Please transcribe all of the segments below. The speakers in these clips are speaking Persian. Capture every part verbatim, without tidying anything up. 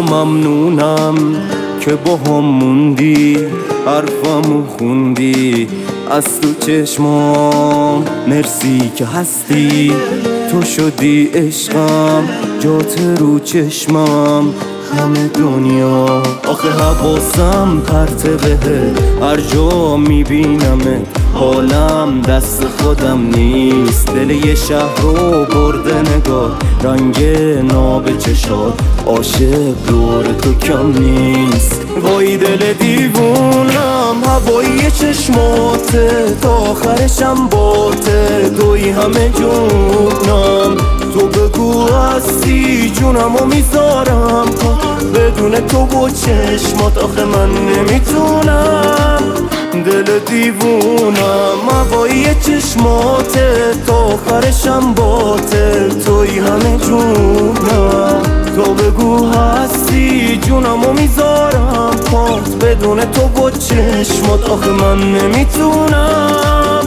تو ممنونم که با هم موندی، حرفمو خوندی از تو چشمام. مرسی که هستی، تو شدی عشقم، جات رو چشمم همه دنیا. آخه حواسم پرته بهت، هر جا میبینمت حالم دست خودم نیست. دل یه شهر رو برده نگاه، رنگ ناب چشات، عاشق دور تو کم نیست. وای دل دیوونم، هوایی چشماته، تا آخرشم باته، توی همه جونم. تو بگو هستی جونمو میذارم، بدون تو و چشمات آخه من نمیتونم. دل دیوونم، هوایی چشماته، تا آخرشم باته، توی همه جونم. تو بگو هستی جونمو میذارم پات، بدون تو و چشمات آخه من نمیتونم.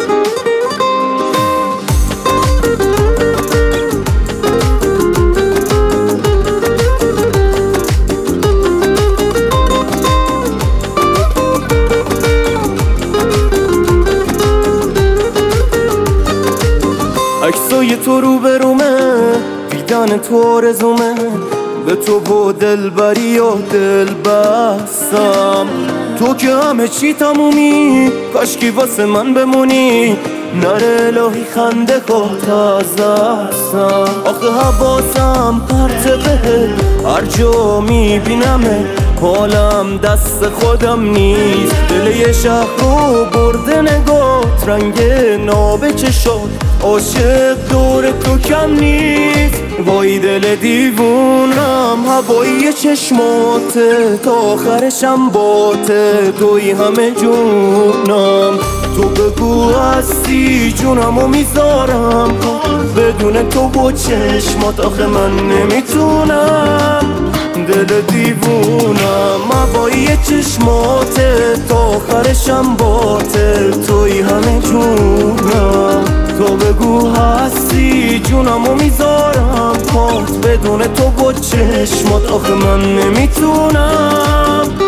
عکسای تو رو برومه، دیدن تو آرزومه، به تو با دلبری و دل بستم. تو که همه چی تمومی، کاشکی واسه من بمونی، نره الهی خنده کات از دستم. آخه حواسم پرته بهت، هر جا میبینمه حالم دست خودم نیست. دل یه شهر رو برده نگات، رنگ ناب چشات، عاشق دور تو کم نیست. وای دل دیوونم، هوایی چشماته، تا آخرشم باته، توی همه جونم. تو بگو هستی جونمو میذارم، بدون تو و چشمات آخه من نمیتونم. دل دیوونم، هوایی چشماته، تا آخرشم باته، توی همه جونم. تو بگو هستی جونمو میذارم پات، بدون تو و چشمات آخه من نمیتونم.